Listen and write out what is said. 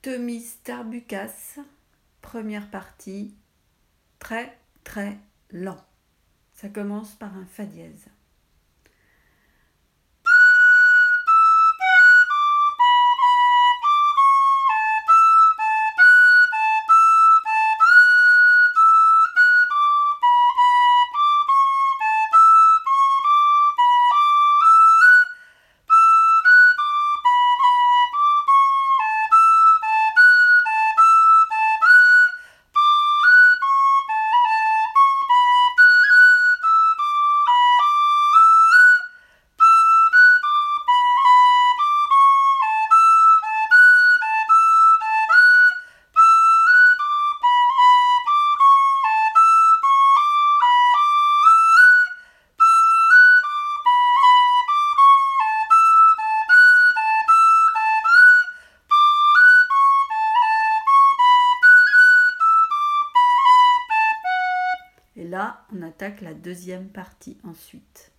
Themis Tarbucas, première partie, très très lent. Ça commence par un fa dièse. Et là, on attaque la deuxième partie ensuite.